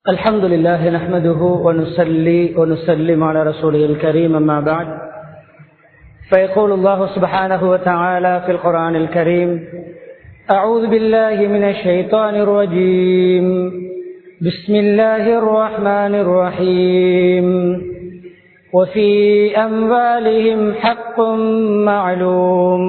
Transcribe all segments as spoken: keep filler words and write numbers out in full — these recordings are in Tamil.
الحمد لله نحمده ونصلي ونسلم على رسوله الكريم أما بعد فيقول الله سبحانه وتعالى في القرآن الكريم أعوذ بالله من الشيطان الرجيم بسم الله الرحمن الرحيم وفي أموالهم حق معلوم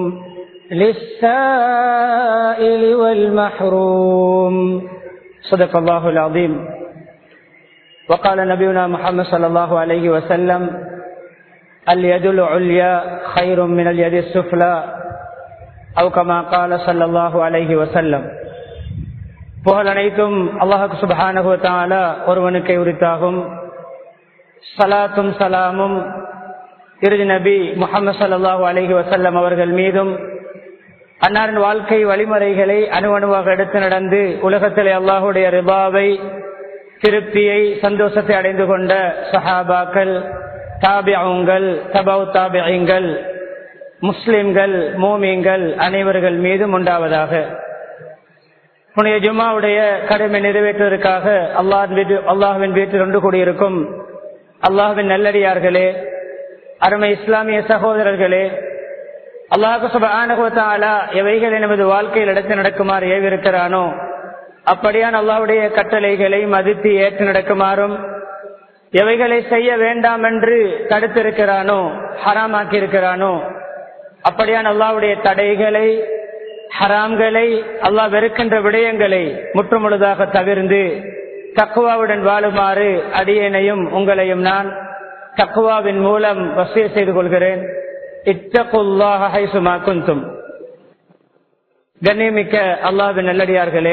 للسائل والمحروم صدق الله العظيم. وقال نبينا محمد صلى الله عليه وسلم اليد العليا خير من اليد السفلى أو كما قال صلى الله عليه وسلم. புகழ் அனைத்தும் அல்லாஹ் சுப்ஹானஹு வ தஆலா ஒருவனுக்கே உரித்தாகும். ஸலாத்தும் ஸலாமும் இறுதி நபி முஹம்மது ஸல்லல்லாஹு அலைஹி வஸல்லம் அவர்கள் மீதும், அன்னாரின் வாழ்க்கை வழிமுறைகளை அணுவணுவாக எடுத்து நடந்து உலகத்திலே அல்லாஹுடைய ரிபாவை, திருப்தியை, சந்தோஷத்தை அடைந்து கொண்ட சஹாபாக்கள், தாபிஊன்கள், தபவு தாபிஈன்கள், முஸ்லிம்கள், மூமின்கள் அனைவர்கள் மீதும் உண்டாவதாக. புனித ஜும்மாவுடைய கடமை நிறைவேற்றுவதற்காக அல்லாஹ்வின் வீட்டில் ஒன்று கூடியிருக்கும் அல்லாஹ்வின் நல்லடியார்களே, அருமை இஸ்லாமிய சகோதரர்களே, அல்லாஹ் சுப்ஹானஹு வ தஆலா எவைகளை நமது வாழ்க்கையில் எடுத்து நடக்குமாறு ஏவிருக்கிறானோ அப்படியான அல்லாஹ்வுடைய கட்டளைகளை மதித்து ஏற்று நடக்குமாறும், எவைகளை செய்ய வேண்டாம் என்று தடுத்திருக்கிறானோ, ஹராமாக்கி இருக்கிறானோ அப்படியான அல்லாஹ்வுடைய தடைகளை, ஹராம்களை, அல்லாஹ் வெறுக்கின்ற விடயங்களை முற்றுமுழுதாக தவிர்ந்து தக்வாவுடன் வாழுமாறு அடியேனையும் உங்களையும் நான் தக்வாவின் மூலம் வசிய செய்து கொள்கிறேன். இத்தகுல்லாஹ ஹைசுமா குந்தும். கண்ணியமிக்க அல்லாஹ்வின் நல்லடியார்களே,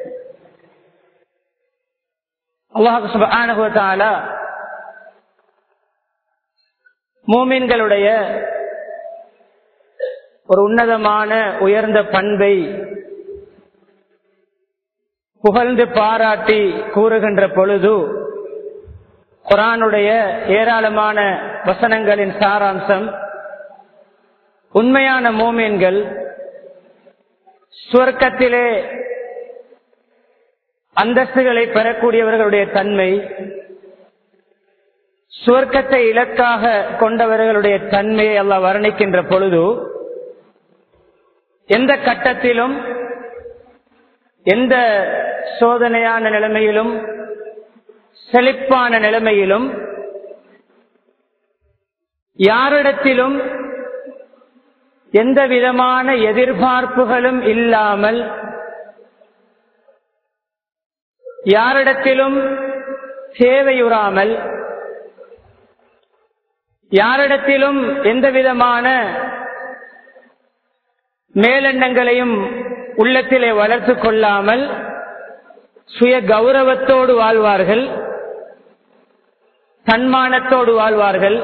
அல்லாஹ் சுப்ஹானஹு வ தஆலா மூமின்களுடைய ஒரு உன்னதமான உயர்ந்த பண்பை புகழ்ந்து பாராட்டி கூறுகின்ற பொழுது குர்ஆனுடைய ஏராளமான வசனங்களின் சாராம்சம், உண்மையான மூமின்கள் சுவர்க்கத்திலே அந்தஸ்துகளை பெறக்கூடியவர்களுடைய தன்மை, சுவர்க்கத்தை இலக்காக கொண்டவர்களுடைய தன்மையை அல்லாஹ் வர்ணிக்கின்ற பொழுது, எந்த கட்டத்திலும் எந்த சோதனையான நிலைமையிலும் செழிப்பான நிலைமையிலும் யாரிடத்திலும் எந்த விதமான எதிர்பார்ப்புகளும் இல்லாமல், யாரிடத்திலும் தேவையுறாமல், யாரிடத்திலும் எந்த விதமான மேலெண்ணங்களையும் உள்ளத்திலே வளர்த்து கொள்ளாமல் சுய கௌரவத்தோடு வாழ்வார்கள், தன்மானத்தோடு வாழ்வார்கள்.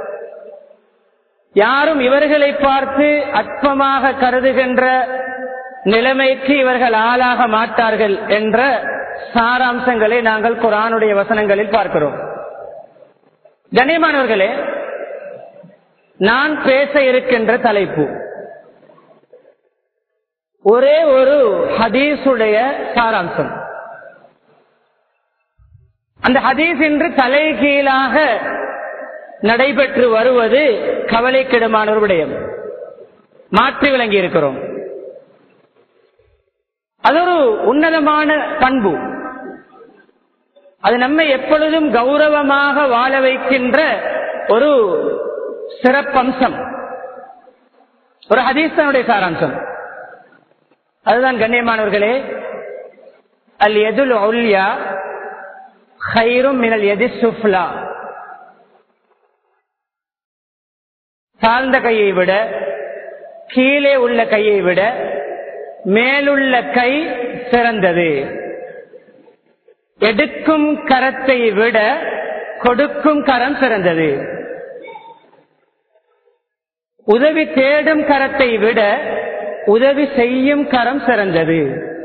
யாரும் இவர்களை பார்த்து அற்பமாக கருதுகின்ற நிலைமைக்கு இவர்கள் ஆளாக மாட்டார்கள் என்ற சாராம்சங்களை நாங்கள் குர்ஆனுடைய வசனங்களில் பார்க்கிறோம். கண்ணியமானவர்களே, நான் பேச இருக்கின்ற தலைப்பு ஒரே ஒரு ஹதீஸுடைய சாராம்சம். அந்த ஹதீஸ் இன்று தலைகீழாக நடைபெற்று வருவது கவலைக்கிடமான ஒரு விடயம். மாற்றி விளங்கி இருக்கிறோம். அது ஒரு உன்னதமான பண்பு. அது நம்மை எப்பொழுதும் கௌரவமாக வாழ வைக்கின்ற ஒரு சிறப்பம்சம், ஒரு ஹதீஸனுடைய சாராம்சம். அதுதான் கண்ணியமானவர்களே, அல் யதுல் உல்யா கைரும் மினல் யதி சுஃப்லா. தாழ்ந்த கையை விட, கீழே உள்ள கையை விட மேலுள்ள கை சிறந்தது. எடுக்கும் கரத்தை விட கொடுக்கும் கரம் சிறந்தது. உதவி தேடும் கரத்தை விட உதவி செய்யும் கரம் சிறந்தது.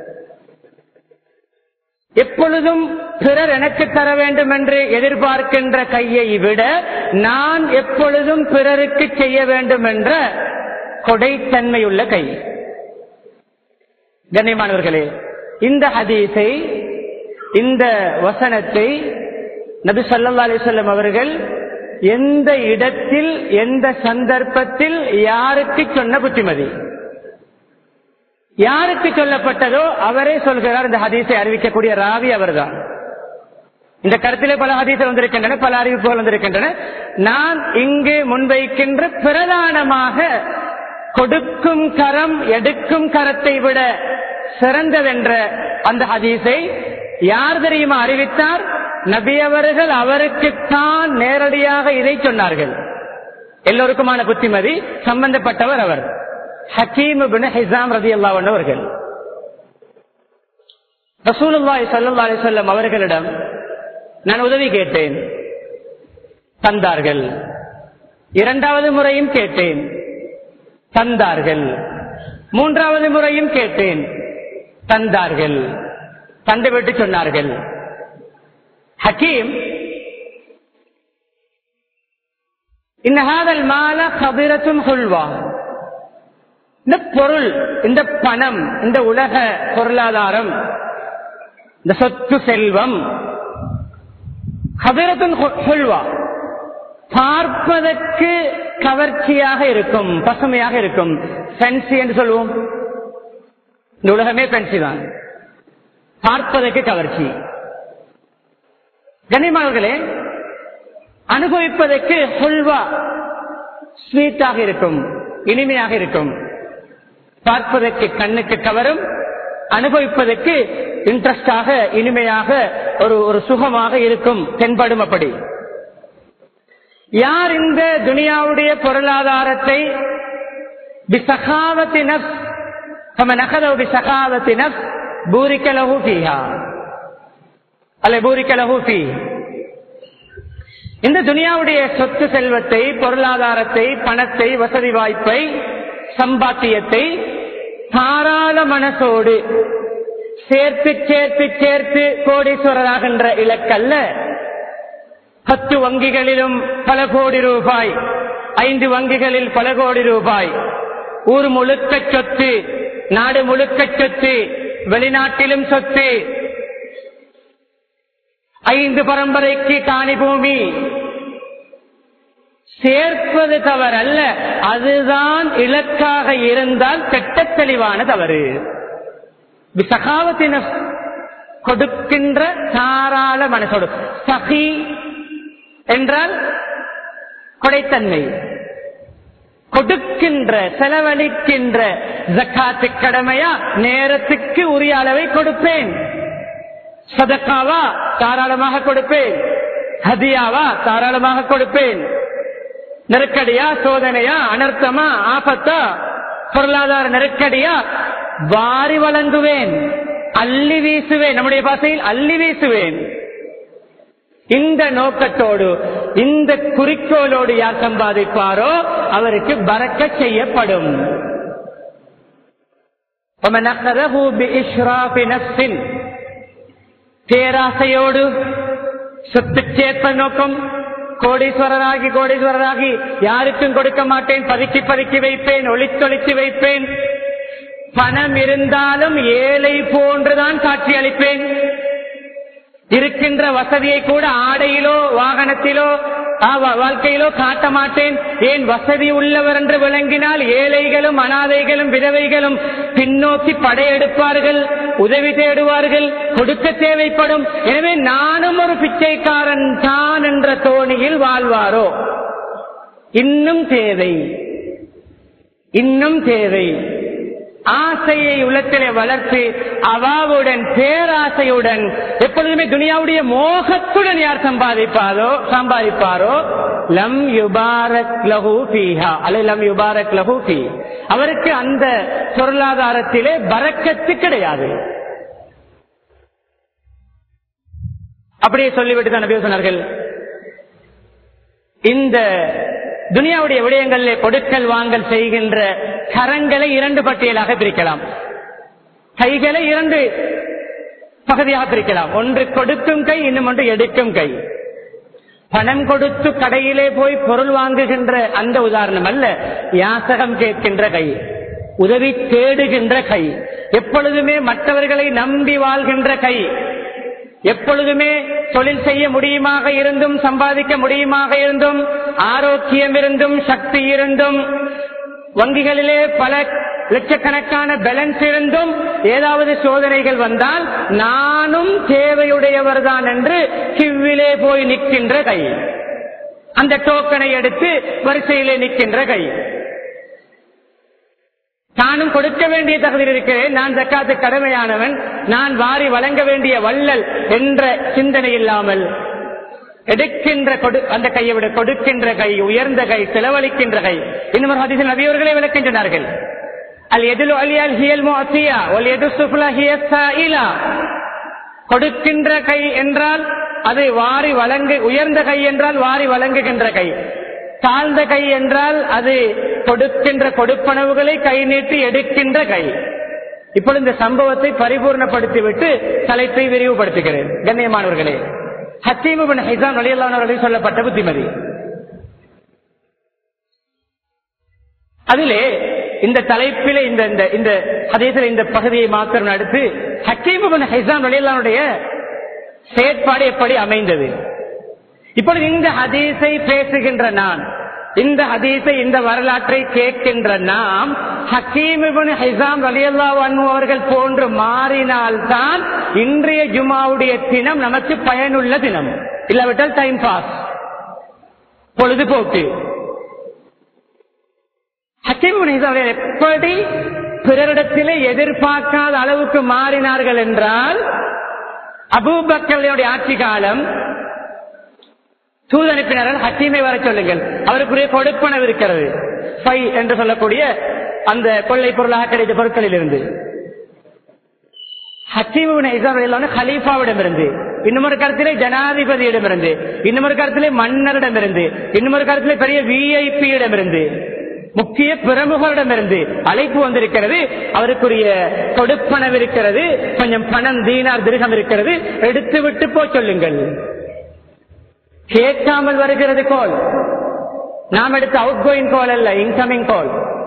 எப்பொழுதும் பிறர் எனக்கு தர வேண்டும் என்று எதிர்பார்க்கின்ற கையை விட நான் எப்பொழுதும் பிறருக்கு செய்ய வேண்டும் என்ற கொடைத்தன்மையுள்ள கை. கண்ணியமானவர்களே, இந்த ஹதீஸை இந்த வசனத்தை நபி ஸல்லல்லாஹு அலைஹி வஸல்லம் அவர்கள் எந்த இடத்தில் எந்த சந்தர்ப்பத்தில் யாருக்கு சொன்ன புத்திமதி, யாருக்கு சொல்லப்பட்டதோ அவரே சொல்கிறார். இந்த ஹதீஸை அறிவிக்கக்கூடிய ராவி அவர்தான். இந்த கருத்திலே பல ஹதீஸ்கள் வந்திருக்கின்றன, பல அறிவிப்புகள் வந்திருக்கின்றன. நான் இங்கு முன்வைக்கின்ற பிரதானமாக கொடுக்கும் கரம் எடுக்கும் கரத்தை விட சிறந்ததென்ற அந்த ஹதீஸை யார் தெரியுமா அறிவித்தார்? நபி அவர்கள் அவருக்குத்தான் நேரடியாக இதை சொன்னார்கள். எல்லோருக்குமான புத்திமதி சம்பந்தப்பட்டவர் அவர் ஹக்கீம் இப்னு ஹிஸாம் ரலியல்லாஹு அன்ஹு அவர்கள். ரசூலுல்லாஹி ஸல்லல்லாஹு அலைஹி வஸல்லம் அவர்களிடம் நான் உதவி கேட்டேன், தந்தார்கள். இரண்டாவது முறையும் கேட்டேன், தந்தார்கள். மூன்றாவது முறையும் கேட்டேன், தந்தார்கள். தந்துவிட்டு சொன்னார்கள், ஹக்கீம் இன்ன ஹாதல் மால கபிரத்துன் ஹுல்வா, இந்த பொருள், இந்த பணம், இந்த உலக பொருளாதாரம், இந்த சொத்து செல்வம் கபிரத்துன் ஹுல்வா, பார்ப்பதற்கு கவர்ச்சியாக இருக்கும், பசுமையாக இருக்கும். ஃபேன்சி என்று சொல்லுவோம். இந்த உலகமே ஃபேன்சி தான், பார்ப்பதற்கு கவர்ச்சி. கண்ணியமானவர்களே, அனுபவிப்பதற்கு ஹுல்வா ஸ்வீட்டாக இருக்கும், இனிமையாக இருக்கும். பார்ப்பதற்கு கண்ணுக்கு கவரும், அனுபவிப்பதற்கு இன்ட்ரெஸ்டாக இனிமையாக ஒரு ஒரு சுகமாக இருக்கும், தென்படும். அப்படி யார் இந்த துனியாவுடைய பொருளாதாரத்தை பிசகாவத்தி நஃப்ஸ் ஃபமன் அகதஹு பிசகாவத்தி நஃப்ஸ் பூரிக லஹு ஃபீஹா அல்ல பூரிக லஹு ஃபீஹ், இந்த துனியாவுடைய சொத்து செல்வத்தை, பொருளாதாரத்தை, பணத்தை, வசதி வாய்ப்பை, சம்பாத்தியத்தை தாராள மனசோடு சேர்த்து சேர்த்து சேர்த்து கோடீஸ்வரராகின்ற இலக்கல்ல. பத்து வங்கிகளிலும் பல கோடி ரூபாய், ஐந்து வங்கிகளில் பல கோடி ரூபாய், ஊர் முழுக்க சொத்து, நாடு முழுக்க சொத்து, வெளிநாட்டிலும் சொத்து, ஐந்து பரம்பரைக்கு காணி பூமி, சேர்ப்பது தவறல்ல, அதுதான் இலக்காக இருந்தால் திட்ட தெளிவான தவறு. விசகாவத்தின கொடுக்கின்ற தாராள மனசோடு. சகி என்றால் கொடைத்தன்மை, கொடுக்கின்ற செலவழிக்கின்ற. ஜக்காத்து கடமையா, நேரத்துக்கு உரிய அளவை கொடுப்பேன். சதக்காவா தாராளமாக கொடுப்பேன். ஹதியாவா தாராளமாக கொடுப்பேன். நெருக்கடியா, சோதனையா, அனர்த்தமா, ஆபத்தா, பொருளாதார நெருக்கடியா, வாரி வழங்குவேன், அள்ளி வீசுவேன். நம்முடைய பாசையில் அள்ளி வீசுவேன். இந்த நோக்கத்தோடு, இந்த குறிக்கோளோடு யார் சம்பாதிப்பாரோ அவருக்கு பரக்கத் செய்யப்படும். பேராசையோடு சொத்து சேர்ப்ப நோக்கம், கோடீஸ்வரராகி கோடீஸ்வரராகி யாருக்கும் கொடுக்க மாட்டேன், பதுக்கி பதுக்கி வைப்பேன், ஒளித்தொழித்து வைப்பேன், பணம் இருந்தாலும் ஏழை போன்றுதான் காட்சி அளிப்பேன், இருக்கின்ற வசதியை கூட ஆடையிலோ வாகனத்திலோ வாழ்க்கையிலோ காட்ட மாட்டேன். ஏன், வசதி உள்ளவர் என்று விளங்கினால் ஏழைகளும் அனாதைகளும் விதவைகளும் பின்னோக்கி படையெடுப்பார்கள், உதவி தேடுவார்கள், கொடுக்க தேவைப்படும். எனவே நானும் ஒரு பிச்சைக்காரன் தான் என்ற தோணியில் வாழ்வாரோ? இன்னும் தேவை, இன்னும் தேவை. ஆசையை உள்ளத்திலே வளர்த்து அவாவுடன், பேராசையுடன், எப்பொழுதுமே துனியாவுடைய மோகத்துடன் யார் சம்பாதிப்பாரோ சம்பாதிப்பாரோ லம் யுபாரக் லஹு ஃபீஹா அல்ல லம் யுபாரக் லஹு ஃபீ, அவருக்கு அந்த பொருளாதாரத்திலே பரக்கத்து கிடையாது. அப்படியே சொல்லிவிட்டு தான் நபி சொன்னார்கள், இந்த துனியாவுடைய விடயங்களிலே கொடுக்கல் வாங்கல் செய்கின்ற கரங்களை இரண்டு பட்டியலாக பிரிக்கலாம். கைகளை இரண்டு பகுதியாக பிரிக்கலாம். ஒன்று கொடுக்கும் கை, இன்னும் ஒன்று எடுக்கும் கை. பணம் கொடுத்து கடையிலே போய் பொருள் வாங்குகின்ற அந்த உதாரணம் அல்ல, யாசகம் கேட்கின்ற கை, உதவி தேடுகின்ற கை, எப்பொழுதுமே மற்றவர்களை நம்பி வாழ்கின்ற கை. எப்பொழுதுமே தொழில் செய்ய முடியுமாக இருந்தும், சம்பாதிக்க முடியுமாக இருந்தும், ஆரோக்கியம் இருந்தும், சக்தி இருந்தும், வங்கிகளிலே பல லட்சக்கணக்கான பேலன்ஸ் இருந்தும் ஏதாவது சோதனைகள் வந்தால் நானும் தேவையுடையவர் தான் என்று கிவ்விலே போய் நிற்கின்ற கை, அந்த டோக்கனை எடுத்து வரிசையிலே நிற்கின்ற கை. தானும் கொடுக்க வேண்டிய தகுதியில் இருக்கிறேன், நான் ஜக்காத்து கடமையானவன், நான் வாரி வழங்க வேண்டிய வள்ளல் என்ற சிந்தனை இல்லாமல் எடுக்கின்ற அந்த கையை விட கொடுக்கின்ற கை உயர்ந்த கை, செலவழிக்கின்ற கை. இன்னும் ஒரு ஹதீஸில் நபி அவர்களே விளக்கின்றனர், அல் எதுல் அலியல் ஹியல் முஅத்தியா வல் யது சுஃப்லா ஹியஸ் ஸாயிலா. கொடுக்கின்ற கை என்றால் அது வாரி வழங்கு, உயர்ந்த கை என்றால் வாரி வழங்குகின்ற கை, தாழ்ந்த கை என்றால் அது கொடுக்கின்ற கொடுப்பனவுகளை கை நீட்டி எடுக்கின்ற கை. இப்பொழுது இந்த சம்பவத்தை பரிபூர்ணப்படுத்திவிட்டு தலைப்பை விரிவுபடுத்துகிறேன். கண்ணியமானவர்களே, ஹக்கீம் இப்னு ஹிஸாம் ரலியல்லாஹு அன்ஹு அவர்கள் சொல்லப்பட்ட புத்திமதி. அதிலே இந்த தலைப்பிலே இந்த இந்த ஹதீஸில் இந்த பகுதியை மாத்திரம் அடுத்து ஹக்கீம் இப்னு ஹிஸாம் ரலியல்லாஹு அன்ஹுடைய செயற்பாடு எப்படி அமைந்தது. இப்பொழுது இந்த ஹதீஸை பேசுகின்ற நான், இந்த ஹதீஸை இந்த வரலாற்றை கேட்கின்ற நாம் ஹக்கீம் இப்னு ஹிஸாம் ரலியல்லாஹு அன்ஹு அவர்கள் போன்று மாறினால்தான் இன்றைய ஜுமாவுடைய தினம் நமக்கு பயனுள்ள தினம். இல்லாவிட்டால் டைம் பாஸ், பொழுதுபோக்கு. ஹக்கீம் இப்னு ஹிஸாம் எப்படி பிறரிடத்திலே எதிர்பார்க்காத அளவுக்கு மாறினார்கள் என்றால், அபூபக்கருடைய ஆட்சி காலம் தூதனுப்பினார்கள், ஹக்கீமை வர சொல்லுங்கள், அவருக்குரிய கொடுப்பனவு இருக்கிறது ஃபை என்று சொல்லக்கூடிய அந்த கொள்ளை பொருளாக கிடைத்த பொருட்களில் இருந்து. ஹக்கீம் இப்னு ஹிஸாம் ரலியல்லாஹு அன்ஹு கலீஃபாவிடமிருந்து, இன்னொரு கருத்திலே ஜனாதிபதியிடமிருந்து, இன்னொரு கருத்திலே மன்னரிடமிருந்து, இன்னொரு கருத்திலே பெரிய விஐபியிடமிருந்து, முக்கிய பிரமுகரிடமிருந்து அழைப்பு வந்திருக்கிறது. அவருக்குரிய கொடுப்பனவு இருக்கிறது, கொஞ்சம் பணம் தீனார் திர்ஹம் இருக்கிறது, எடுத்து விட்டு போய் சொல்லுங்கள். கேட்காமல் வருகிறது கோல். நாம் எடுத்த அவுட் கோயிங் கோல் அல்ல, இன்கமிங் கோல்.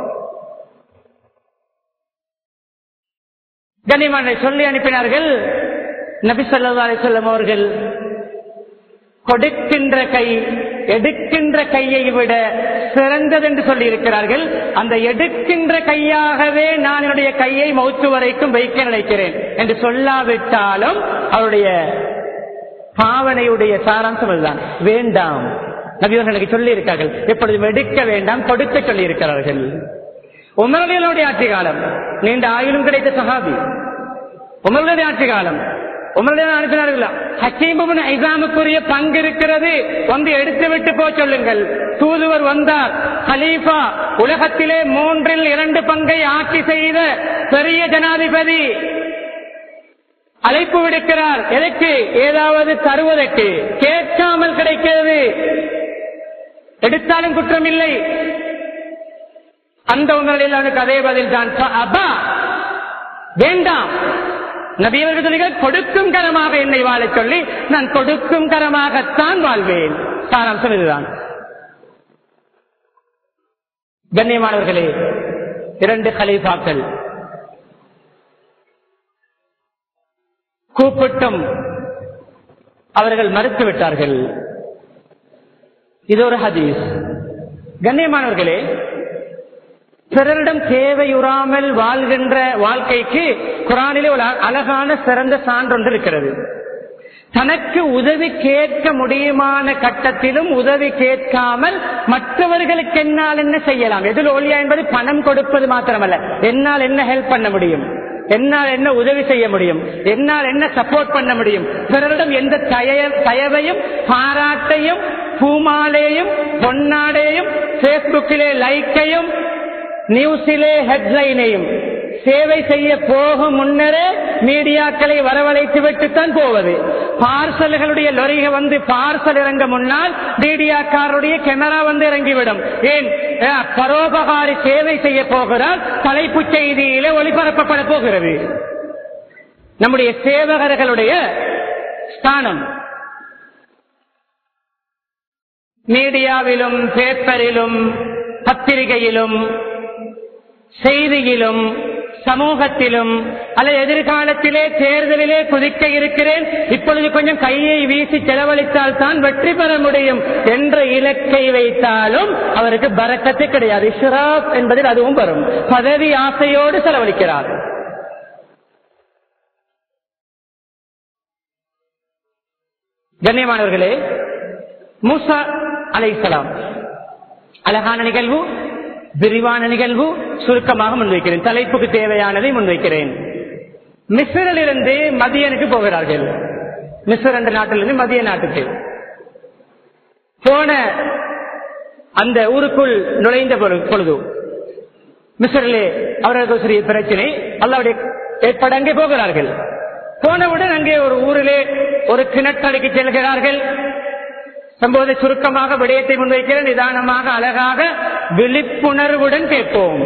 கண்ணியமான சொல்லி அனுப்பினார்கள். நபி ஸல்லல்லாஹு அலைஹி வஸல்லம் அவர்கள் கொடுக்கின்ற கை எடுக்கின்ற கையை விட சிறந்தது என்று சொல்லி இருக்கிறார்கள். அந்த எடுக்கின்ற கையாகவே நான் என்னுடைய கையை மௌத்து வரைக்கும் வைக்க நினைக்கிறேன் என்று சொல்லாவிட்டாலும் அவருடைய பாவனையுடைய சாராம்சம் அதுதான். வேண்டாம், நபியவர்களுக்கு சொல்லி இருக்கார்கள், எப்பொழுதும் எடுக்க வேண்டாம், கொடுக்க சொல்லி இருக்கிறார்கள். உமருடைய ஆட்சி காலம், நீண்ட ஆயுளும் கிடைத்த சஹாபி. உமருடைய ஆட்சி காலம், உமருடைய அனுப்பினார்களா, ஹக்கீம் இப்னு ஹிஸாமுக்குரிய பங்கு இருக்கிறது, வந்து எடுத்து விட்டு போய் சொல்லுங்கள். தூதுவர் வந்தார். கலீஃபா, உலகத்திலே மூன்றில் இரண்டு பங்கை ஆட்சி செய்த பெரிய ஜனாதிபதி அழைப்பு விடுக்கிறார். எதற்கு? ஏதாவது தருவதற்கு. கேட்காமல் கிடைக்கிறது, எடுத்தாலும் குற்றம் இல்லை. அந்த உங்களில் அவனுக்கு அதே பதில் தான், வேண்டாம். நபியவர்கள் சொல்லுங்கள், கொடுக்கும் கரமாக என்னை வாழ சொல்லி நான் கொடுக்கும் கரமாகத்தான் வாழ்வேன். சாராம்சம் இதுதான். கண்ணியமானவர்களே, இரண்டு கலீஃபாக்கள் கூப்பிட்டும் அவர்கள் மறுத்துவிட்டார்கள். இது ஒரு ஹதீஸ். கண்ணியமானவர்களே, பிறரிடம் தேவையுறாமல் வாழ்கின்ற வாழ்க்கைக்கு குர்ஆனிலே ஒரு அழகான சிறந்த சான்றொன்று இருக்கிறது. தனக்கு உதவி கேட்க முடியுமான கட்டத்திலும் உதவி கேட்காமல் மற்றவர்களுக்கு என்னால் என்ன செய்யலாம். எதில் ஒளியா என்பது பணம் கொடுப்பது மாத்திரமல்ல, என்னால் என்ன ஹெல்ப் பண்ண முடியும், என்னால் என்ன உதவி செய்ய முடியும், என்னால் என்ன சப்போர்ட் பண்ண முடியும். பிறரிடம் எந்த தயவையும் பாராட்டையும் பூமாலையும் பொன்னாடையும் பேஸ்புக்கிலே லைக்கையும் நியூஸிலே ஹெட்லைனையும் சேவை செய்ய போகும் முன்னரே மீடியாக்களை வரவழைத்து விட்டுத்தான் போவது. பார்சல்களுடைய லொரிக வந்து பார்சல் இறங்க முன்னால் மீடியாக்காரருடைய கேமரா வந்து இறங்கிவிடும். ஏன்? பரோபகாரி சேவை செய்ய போகிறார், தலைப்புச் செய்தியிலே ஒளிபரப்பப்பட போகிறது. நம்முடைய சேவகர்களுடைய ஸ்தானம் மீடியாவிலும் பேப்பரிலும் பத்திரிகையிலும் செய்தியிலும் சமூகத்திலும் அல்லது எதிர்காலத்திலே தேர்தலிலே குதிக்க இருக்கிறேன், இப்பொழுது கொஞ்சம் கையை வீசி செலவழித்தால் தான் வெற்றி பெற முடியும் என்ற இலக்கை வைத்தாலும் அவருக்கு பரக்கத்து கிடையாது. இஸ்ராப் என்பதில் அதுவும் வரும். பதவி ஆசையோடு செலவழிக்கிறார். கண்ணியமானவர்களே, மூசா அலைஹிஸ்ஸலாம் அழகான நிகழ்வு, விரிவான நிகழ்வு, சுருக்கமாக முன்வைக்கிறேன். தலைப்புக்கு தேவையானதை முன்வைக்கிறேன். மிஸ்ரிலிருந்து மதியனுக்கு போகிறார்கள். மிஸ்ர் என்ற நாட்டிலிருந்து மதிய நாட்டுக்கு போன அந்த ஊருக்குள் நுழைந்த பொழுது மிஸ்ரிலே அவர்களுக்கு சிறிய பிரச்சனை, அல்லாஹ்வுடைய ஏற்பாடு அங்கே போகிறார்கள். போனவுடன் அங்கே ஒரு ஊரிலே ஒரு கிணற்றடிக்கு செல்கிறார்கள். சம்பவத்தை சுருக்கமாக விடயத்தை முன்வைக்கிற நிதானமாக அழகாக விழிப்புணர்வுடன் கேட்போம்.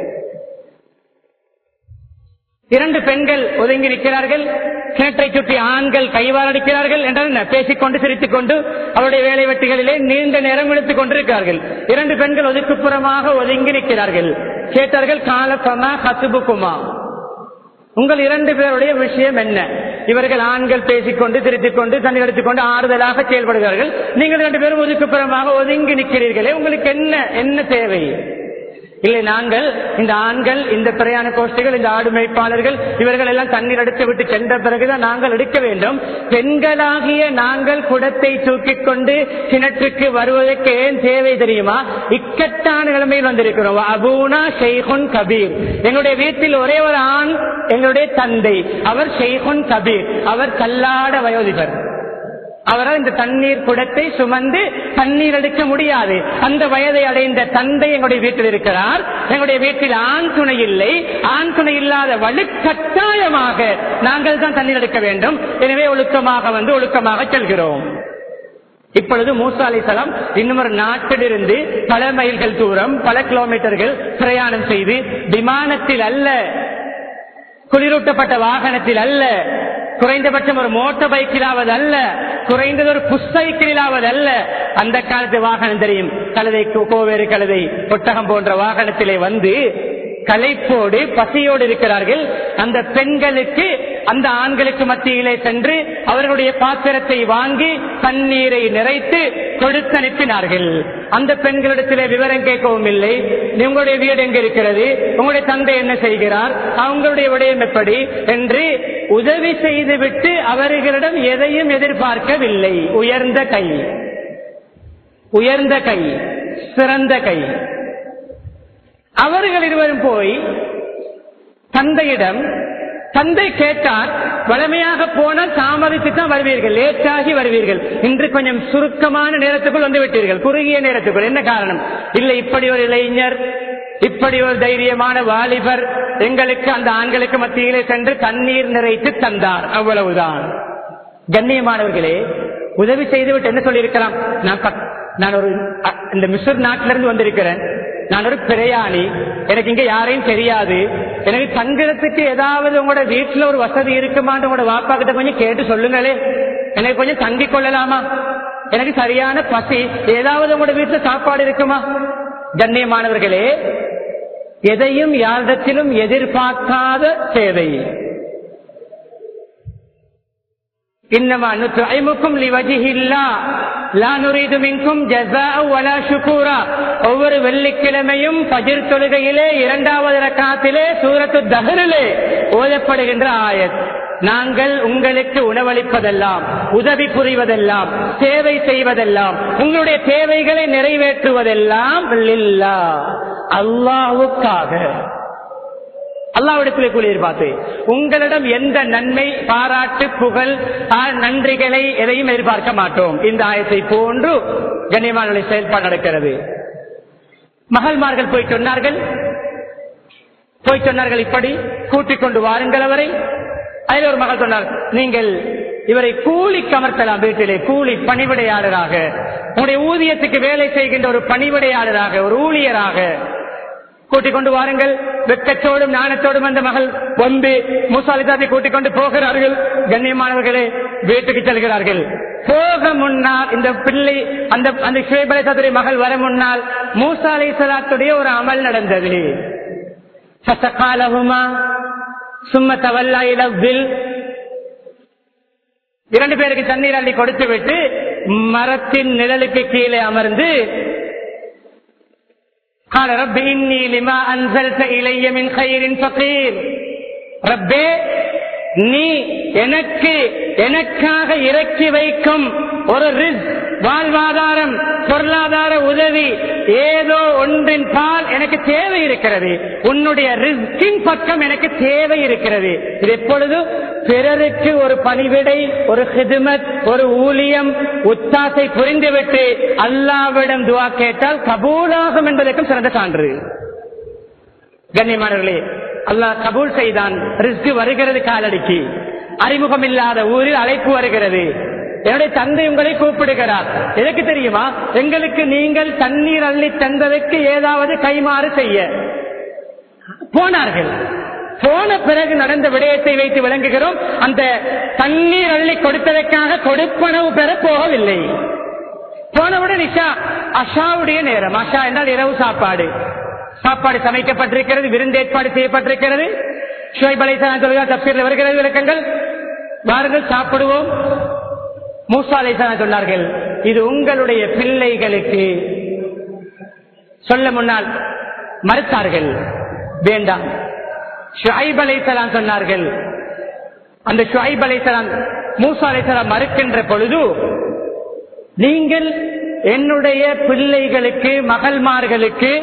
இரண்டு பெண்கள் ஒதுங்கி நிற்கிறார்கள். கிணற்றை சுற்றி ஆண்கள் கைவாரடிக்கிறார்கள் என்றால் பேசிக்கொண்டு சிரித்துக் கொண்டு அவருடைய வேலை வெட்டிகளிலே நீண்ட நேரம் இழுத்துக் கொண்டிருக்கிறார்கள். இரண்டு பெண்கள் ஒதுக்குப்புறமாக ஒதுங்கி நிற்கிறார்கள். கேட்டார்கள், காலப்பமா ஹத்துபுக்குமா, உங்கள் இரண்டு பேருடைய விஷயம் என்ன? இவர்கள் ஆண்கள் பேசிக்கொண்டு திருத்திக் கொண்டு தண்ணீர் எடுத்துக் கொண்டு ஆறுதலாக செயல்படுகிறார்கள். நீங்கள் இரண்டு பேரும் ஒதுக்குப்புறமாக ஒதுங்கி நிற்கிறீர்களே, உங்களுக்கு என்ன என்ன தேவை? இல்லை, நாங்கள் இந்த ஆண்கள், இந்த பிரயாண கோஷ்டிகள், இந்த ஆடு மேய்ப்பாளர்கள் இவர்கள் எல்லாம் தண்ணீர் எடுத்து விட்டு சென்ற பிறகுதான் நாங்கள் எடுக்க வேண்டும். பெண்களாகிய நாங்கள் குடத்தை தூக்கிக் கொண்டு கிணற்றுக்கு வருவதற்கு ஏன் தேவை தெரியுமா? இக்கட்டான நிலைமையில் வந்திருக்கிறோம். அபூனா ஷைகுன் கபீர், எங்களுடைய வீட்டில் ஒரே ஒரு ஆண் எங்களுடைய தந்தை, அவர் ஷைகுன் கபீர், அவர் கல்லாட வயோதிபர். அவரால் இந்த தண்ணீர் குடத்தை சுமந்து தண்ணீர் எடுக்க முடியாது. அந்த வயதை அடைந்த தந்தை எங்களுடைய வீட்டில் இருக்கிறார். எங்களுடைய வீட்டில் ஆண் துணை இல்லை. ஆண் துணை இல்லாத வலுக்கட்டாயமாக நாங்கள் தான் தண்ணீர் எடுக்க வேண்டும். எனவே ஒழுக்கமாக வந்து ஒழுக்கமாக செல்கிறோம். இப்பொழுது மூசா அலைஹிஸ்ஸலாம் இன்னும் ஒரு நாட்டிலிருந்து பல மைல்கள் தூரம், பல கிலோமீட்டர்கள் பிரயாணம் செய்து விமானத்தில் அல்ல, குளிரூட்டப்பட்ட வாகனத்தில் அல்ல, குறைந்தபட்சம் ஒரு மோட்டார் பைக்கிலாவது அல்ல, குறைந்தது ஒரு புஷ் சைக்கிளாவது அல்ல. அந்த காலத்து வாகனம் தெரியும், கழுதை, கோவேறு கழுதை, ஒட்டகம் போன்ற வாகனத்திலே வந்து களைப்போடு பசியோடு இருக்கிறார்கள். அந்த பெண்களுக்கு அந்த ஆண்களுக்கு மத்தியிலே சென்று அவர்களுடைய பாத்திரத்தை வாங்கி தண்ணீரை நிறைத்து கொடுத்து அனுப்பினார்கள். அந்த பெண்களிடத்திலே விவரம் கேட்கவும் இல்லை. உங்களுடைய வீடு எங்க இருக்கிறது, உங்களுடைய தந்தை என்ன செய்கிறார், அவங்களுடைய விடயம் எப்படி என்று உதவி செய்துவிட்டு அவர்களிடம் எதையும் எதிர்பார்க்கவில்லை. உயர்ந்த கை, உயர்ந்த கை, சிறந்த கை. அவர்கள் இருவரும் போய் தந்தையிடம், தந்தை கேட்டார், வளமையாக போனால் தாமதித்து தான் வருவீர்கள், லேட்டாகி வருவீர்கள், இன்று கொஞ்சம் சுருக்கமான நேரத்துக்குள் வந்து விட்டீர்கள், குறுகிய நேரத்துக்குள். என்ன காரணம்? இல்லை, இப்படி ஒரு இளைஞர், இப்படி ஒரு தைரியமான வாலிபர் எங்களுக்கு அந்த ஆண்களுக்கு மத்தியிலே சென்று தண்ணீர் நிறைத்து தந்தார், அவ்வளவுதான். கண்ணியமானவர்களே, உதவி செய்துவிட்டு என்ன சொல்லியிருக்கலாம்? நான் நான் ஒரு இந்த மிஸ்ர் நாட்டிலிருந்து வந்திருக்கிறேன், நான் ஒரு பிரயாணி, எனக்கு இங்க யாரையும் தெரியாது, எனக்கு தங்குறதுக்கு ஏதாவது உங்களோட வீட்டுல ஒரு வசதி இருக்குமான்னு உங்களோட வாப்பா கிட்ட கொஞ்சம் கேட்டு சொல்லுங்களே, எனக்கு கொஞ்சம் தங்கிக் கொள்ளலாமா, எனக்கு சரியான பசி, ஏதாவது உங்களோட வீட்டுல சாப்பாடு இருக்குமா? கண்ணியமானவர்களே, எதையும் யாரிடத்திலும் எதிர்பார்க்காத சேவை. இன்னமா நுத்இமுக்கும் லிவஜ்ஹில்லாஹ் லா நுரீது மின்கும் ஜஸாஅ வலா ஷுகூரா. ஒவ்வொரு வெள்ளிக்கிழமையும் ஃபஜ்ர் தொழுகையிலே இரண்டாவது ரக்காத்திலே சூரத்து தஹ்ரிலே ஓதப்படுகின்ற ஆயத், நாங்கள் உங்களுக்கு உணவளிப்பதெல்லாம், உதவி புரிவதெல்லாம், சேவை செய்வதெல்லாம், உங்களுடைய தேவைகளை நிறைவேற்றுவதெல்லாம் லில்லாஹ், அல்லாஹ்வுக்காக. அல்லாஹ்விடத்திலே கூலி எதிர்பார்த்து உங்களிடம் எந்த நன்மை, பாராட்டு, புகழ், நன்றிகளை எதையும் எதிர்பார்க்க மாட்டோம். இந்த ஆயத்தை போன்று கண்ணியமான செயல்பாடு நடக்கிறது. மகள்மார்கள் போய் சொன்னார்கள், போய் சொன்னார்கள் இப்படி கூட்டிக் கொண்டு வாருங்கள் அவரை. அதில் ஒரு மகள் சொன்னார், நீங்கள் இவரை கூலி கமர்த்தலாம், வீட்டிலே கூலி பணிவிடையாளராக, உங்களுடைய ஊதியத்துக்கு வேலை செய்கின்ற ஒரு பணிவிடையாளராக, ஒரு ஊழியராக கூட்டிக் கொண்டு வாருங்கள். வெட்கத்தோடும் நாணத்தோடும் அந்த மகள் வந்து மூசா அலைஹிஸ்ஸலாத்தை கூட்டிக் கொண்டு போகிறார்கள். கண்ணியமானவர்களே, வீட்டுக்கு செல்கிறார்கள். போக முன்னால் இந்த பிள்ளை, அந்த அந்த ஷுவைப் அலைஹிஸ்ஸலாத்துடைய மகள் வர முன்னால் மூசா அலைஹிஸ்ஸலாத்துடைய ஒரு அமல் நடந்தது. இரண்டு பேருக்கு தண்ணீர் அள்ளி கொடுத்து விட்டு மரத்தின் நிழலுக்கு கீழே அமர்ந்து ரப்பே, நீ எனக்கு எனக்காக இறக்கி வைக்கும் ஒரு ரிஸ்க், வாழ்வாதாரம், பொருளாதார உதவி, ஏதோ ஒன்றின் பால் எனக்கு தேவை இருக்கிறது. உன்னுடைய ரிஸ்கின் பக்கம் எனக்கு தேவை இருக்கிறது. இது எப்பொழுது பிறருக்கு ஒரு பணிவிடை, ஒரு ஹிதுமத், ஒரு ஊழியம், உத்தாசை புரிந்துவிட்டு அல்லாஹ்விடம் துஆ கேட்டால் கபூலாகும் என்பதற்கும் சிறந்த சான்று. கண்ணியமானவர்களே, அல்லாஹ் கபூல் செய்தான். ரிஸ்க் வருகிறது காலடிக்கு. அறிமுகம் இல்லாத ஊரில் அழைப்பு வருகிறது. என்னுடைய தந்தை உங்களை கூப்பிடுகிறார். எதற்கு தெரியுமா? எங்களுக்கு நீங்கள் தண்ணீர் அள்ளி தந்ததற்கு ஏதாவது கைமாறு செய்ய போனார்கள். போன பிறகு நடந்த விடயத்தை வைத்து விளங்குகிறோம். அந்த தண்ணீர் அள்ளி கொடுத்ததற்காக கொடுப்பனவு பெற போகவில்லை. போனவுடன் இஷா, அஷாவுடைய நேரம். அஷா என்றால் இரவு சாப்பாடு. சாப்பாடு சமைக்கப்பட்டிருக்கிறது, விருந்து ஏற்பாடு செய்யப்பட்டிருக்கிறது. ஷுவைப் அலைஹிஸ்ஸலாம் சொல்கிறார், தஃசீரில் வருகிறது விளக்கங்கள், வாருங்கள் சாப்பிடுவோம். மூசா அலைஹிஸ்ஸலாம் சொன்னார்கள், இது உங்களுடைய பிள்ளைகளுக்கு. சொல்ல முன்னால் மறுத்தார்கள், வேண்டாம். ஷுவைப் அலைஹிஸ்ஸலாம் சொன்னார்கள். அந்த ஷுவைப் அலைஹிஸ்ஸலாம் மூசா அலைஹிஸ்ஸலாம் மறுக்கின்ற பொழுது, நீங்கள் என்னுடைய பிள்ளைகளுக்கு, மகள்மார்களுக்கு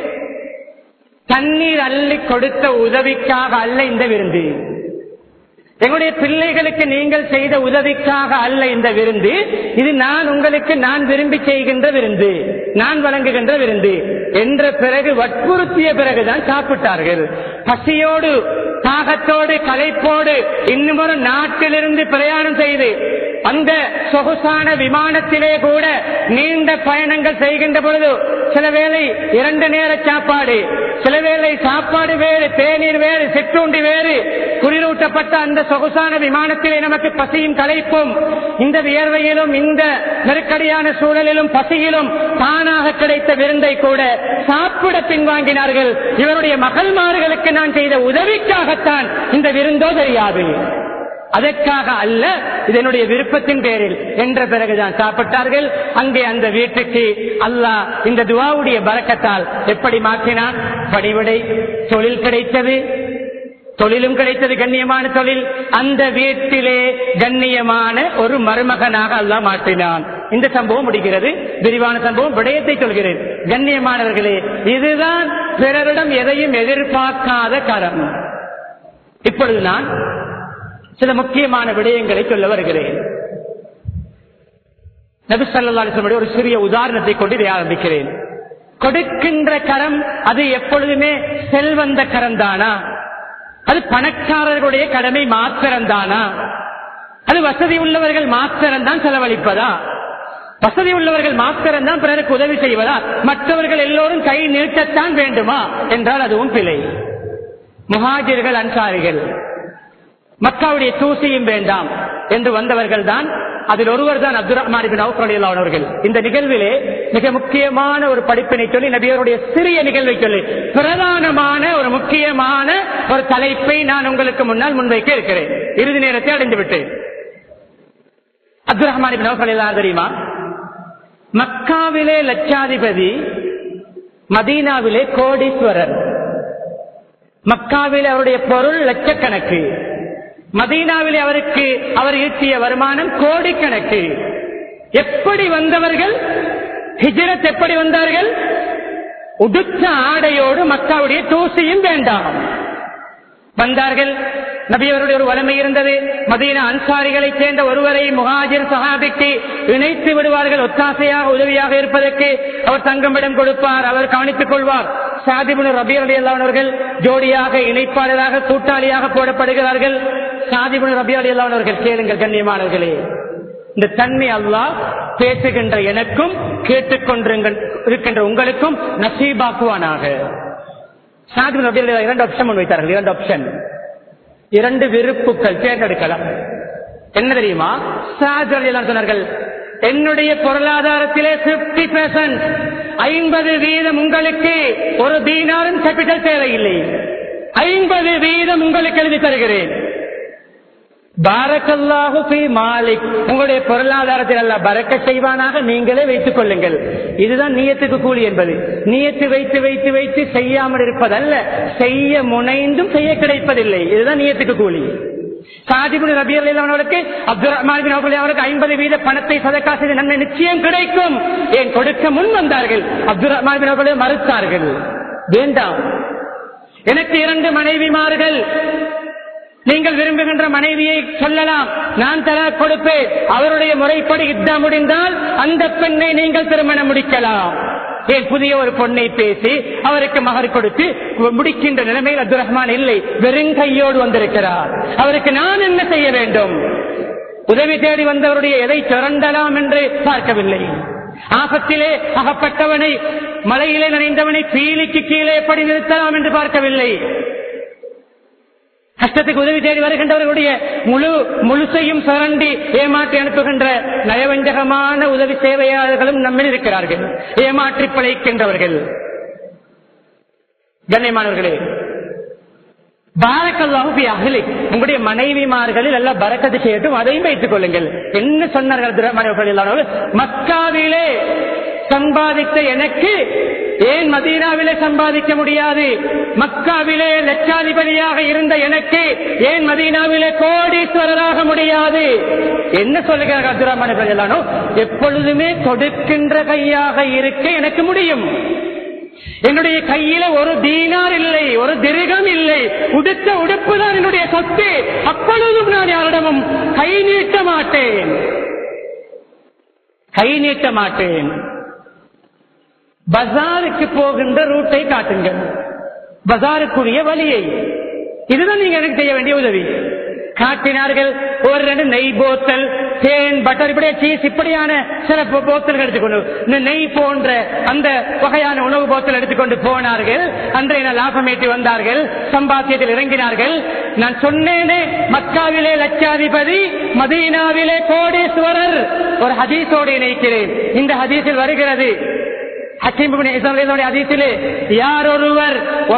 தண்ணீர் அள்ளி கொடுத்த உதவிக்காக அல்ல இந்த விருந்து. எங்களுடைய பிள்ளைகளுக்கு நீங்கள் செய்த உதவிக்காக அல்ல இந்த விருந்து. இது நான் உங்களுக்கு நான் விரும்பி செய்கின்ற விருந்து, நான் வழங்குகின்ற விருந்து என்ற பிறகு வற்புறுத்திய பிறகுதான் சாப்பிட்டார்கள். பசியோடு, தாகத்தோடு, களைப்போடு இன்னும் ஒரு நாட்டிலிருந்து பிரயாணம் செய்து அந்த சொகுசான விமானத்திலே கூட நீண்ட பயணங்கள் செய்கின்ற பொழுது சில வேளை இரண்டு நேர சாப்பாடு, சில வேளை சாப்பாடு வேறு, தேநீர் வேறு, சிற்றுண்டி வேறு, குளிரூட்டப்பட்ட அந்த சொகுசான விமானத்திலே நமக்கு பசியும் களைப்பும், இந்த வியர்வையிலும் இந்த நெருக்கடியான சூழலிலும் பசியிலும் தானாக கிடைத்த விருந்தை கூட சாப்பிட பின்வாங்கினார்கள். இவருடைய மகள்மார்களுக்கு நான் செய்த உதவிக்காகத்தான் இந்த விருந்தோ தெரியாது, அதற்காக அல்ல, இதனுடைய விருப்பத்தின் பேரில் என்ற பிறகுதான் சாப்பிட்டார்கள். அங்கே அந்த வீட்டுக்கு அல்லாஹ் இந்த துஆவுடைய பரக்கத்தால் எப்படி மாற்றினான்? பணிவிடை, தொழில் கிடைத்தது, தொழிலும் கிடைத்தது, கண்ணியமான தொழில். அந்த வீட்டிலே கண்ணியமான ஒரு மருமகனாக அல்லாஹ் மாற்றினான். இந்த சம்பவம் முடிகிறது. விரிவான சம்பவம், விடயத்தை சொல்கிறேன். கண்ணியமானவர்களே, இதுதான் பிறரிடம் எதையும் எதிர்பார்க்காத கரம். இப்பொழுது நான் சில முக்கியமான விடயங்களை சொல்ல வருகிறேன். நபி ஸல்லல்லாஹு அலைஹி வஸல்லம் ஒரு சிறிய உதாரணத்தை கொண்டு இதை ஆரம்பிக்கிறேன். கொடுக்கின்ற கரம் அது எப்பொழுதுமே செல்வந்த கரம் தானா? அது பணக்காரர்களுடைய கடமை மாத்திரம்தானா? அது வசதி உள்ளவர்கள் மாத்திரம்தான் செலவழிப்பதா? வசதி உள்ளவர்கள் மாத்திரம்தான் பிறருக்கு உதவி செய்வதா? மற்றவர்கள் எல்லோரும் கை நீட்டத்தான் வேண்டுமா என்றால் அதுவும் பிழை. முஹாஜிர்கள், அன்சாரிகள் மக்காவுடைய தூசியும் வேண்டாம் என்று வந்தவர்கள் தான். அதில் ஒருவர் தான் அப்துர் ரஹ்மான் இப்னு அவ்ஃப் ரலியல்லாஹு அன்ஹு அவர்கள். இந்த நிகழ்விலே மிக முக்கியமான ஒரு படிப்பினை சொல்லி, நபியருடைய சிறிய நிகழ்வை சொல்லி பிரதானமான ஒரு முக்கியமான ஒரு தலைப்பை நான் உங்களுக்கு முன்னால் முன்வைக்க இருக்கிறேன். இறுதி நேரத்தை அடைந்து விட்டேன். அப்துர் ரஹ்மான் இப்னு அவ்ஃப் ரலியல்லாஹு அன்ஹு தெரியுமா? மக்காவிலே லட்சாதிபதி, மதீனாவிலே கோடீஸ்வரர். மக்காவிலே அவருடைய பொருள் லட்சக்கணக்கு, மதீனாவிலே அவருக்கு அவர் ஈட்டிய வருமானம் கோடிக்கணக்கு. எப்படி வந்தவர்கள்? ஹிஜ்ரத் எப்படி வந்தார்கள்? உடுத்த ஆடையோடு, மக்காவுடைய தூசியும் வேண்டாம் வந்தார்கள். நபியவருடைய ஒரு வலிமை இருந்தது. மதீனா அன்சாரிகளை சேர்ந்த ஒருவரை முஹாஜிர் சஹாபிக்கு இணைத்து விடுவார்கள். ஒத்தாசையாக, உதவியாக இருப்பதற்கு அவர் தங்குமிடம் கொடுப்பார், அவர் கவனித்துக் கொள்வார். ஸஅத் இப்னு ரபீ ரலியல்லாஹு அன்ஹு அவர்கள் ஜோடியாக, இணைப்பாளராக, கூட்டாளியாக போடப்படுகிறார்கள். ஸஅத் இப்னு ரபீ ரலியல்லாஹு அன்ஹு அவர்கள், கேளுங்கள் கண்ணியமானவர்களே, இந்த தன்மை அல்லாஹ் பேசுகின்ற எனக்கும் கேட்டுக்கொண்டிருக்கின்ற உங்களுக்கும் நசீபாக்குவானாக. ஸஅத் இப்னு ரபீ ரலியல்லாஹு இரண்டு ஆப்ஷன் முன் வைத்தார்கள். இரண்டு ஆப்ஷன், இரண்டு விருப்புகள் தேர்ந்தெடுக்கலாம். என்ன தெரியுமா? ஸஅத் ரலியல்லாஹு அன்ஹு சொன்னார்கள், என்னுடைய பொருளாதாரத்திலே ஐம்பது பெர்சென்ட் ஐம்பது வீதம் உங்களுக்கு ஒரு தீனாரும் கேபிட்டல் தேவையில்லை. ஐம்பது வீதம் உங்களுக்கு எழுதி தருகிறேன். பாரக்கல்லாஹு ஃபீ மாலிக், உங்களுடைய பொருளாதாரத்தில் அல்லாஹ் பரக்கத் செய்வானாக, நீங்களே வைத்துக் கொள்ளுங்கள். இதுதான் நியத்துக்கு கூலி என்பது. நியத்து வைத்து வைத்து வைத்து செய்யாமல் இருப்பதல்ல, செய்ய முனைந்தும் செய்ய கிடைப்பதில்லை. இதுதான் நியத்துக்கு கூலி. சாதிபுன் ரபி ரலியல்லாஹு அவர்களுக்கு அப்துல் ரஹ்மான் பின் அவுஃப் அவருக்கு ஐம்பது வீத பணத்தை சதகா செய்த நன்மை நிச்சயம் கிடைக்கும். ஏன் கொடுக்க முன் வந்தார்கள், அப்துல் ரஹ்மான் பின் அவுஃப் மறுத்தார்கள். வேண்டாம், எனக்கு இரண்டு மனைவிமார்கள், நீங்கள் விரும்புகின்ற மனைவியை சொல்லலாம், நான் தர கொடுப்பேன். அவருடைய முறைப்படி இத்தா முடிந்தால் அந்த பெண்ணை நீங்கள் திருமணம் முடிக்கலாம். ஏன் புதிய ஒரு பொண்ணை பேசி அவருக்கு மகர் கொடுத்து முடிக்கின்ற நிலைமையில் அப்துல் ரஹ்மான் இல்லை, வெறுங்கையோடு வந்திருக்கிறார். அவருக்கு நான் என்ன செய்ய வேண்டும்? உதவி தேடி வந்தவருடைய எதை சுரண்டலாம் என்று பார்க்கவில்லை. ஆபத்திலே அகப்பட்டவனை, மலையிலே நனைந்தவனை பீலிக்கு கீழே எப்படி நிறுத்தலாம் என்று பார்க்கவில்லை. கஷ்டத்துக்கு உதவி தேடி வருகின்றவர்களுடைய முழு முழுசையும் சுரண்டி ஏமாற்றி அனுப்புகின்ற நயவஞ்சகமான உதவி சேவையாளர்களும் நம்மில் இருக்கிறார்கள், ஏமாற்றி பிழைக்கின்றவர்கள். கண்ணியமானவர்களே, பாரக்கல்லாஹு ஃபீ அஹ்லிக், உங்களுடைய மனைவிமார்களில் எல்லாம் பரக்கத்து செய்யட்டும், அதையும் வைத்துக் கொள்ளுங்கள். என்ன சொன்னார்கள்? மக்காவிலே சம்பாதித்த எனக்கு ஏன் மதீனாவிலே சம்பாதிக்க முடியாது? மக்காவிலே லட்சாதிபதியாக இருந்த எனக்கு ஏன் மதீனாவிலே கோடீஸ்வரராக முடியாது? என்ன சொல்லுகிறார்கள் அப்துல் ரஹ்மான் ரலியல்லாஹு? எப்பொழுதுமே கொடுக்கின்ற கையாக இருக்க எனக்கு முடியும். என்னுடைய கையில ஒரு தீனார் இல்லை, ஒரு திரகம் இல்லை, உடுத்த உடுப்பு தான் என்னுடைய சொத்து. அப்பொழுதும் நான் யாரிடமும் கை நீட்ட மாட்டேன், கை நீட்ட மாட்டேன். பஜாருக்கு போகின்ற ரூட்டை காட்டுங்கள், பஜாருக்குரிய வழியை. இதுதான் நீங்க எனக்கு செய்ய வேண்டிய உதவி. காட்டினார்கள். ஒரு ரெண்டு நெய் போத்தல், தேன், பட்டர், இப்படியே சீஸ், இப்படியான சில போத்தல்கள் எடுத்துக்கொண்டு, நெய் போன்ற அந்த வகையான உணவு போத்தல் எடுத்துக்கொண்டு போனார்கள். அன்றைய லாபம் ஈட்டி வந்தார்கள், சம்பாத்தியத்தில் இறங்கினார்கள். நான் சொன்னேனே, மக்காவிலே லட்சாதிபதி, மதீனாவிலே கோடீஸ்வரர். ஒரு ஹதீஸோடு இணைக்கிறேன். இந்த ஹதீஸில் வருகிறது, யாரொருவர்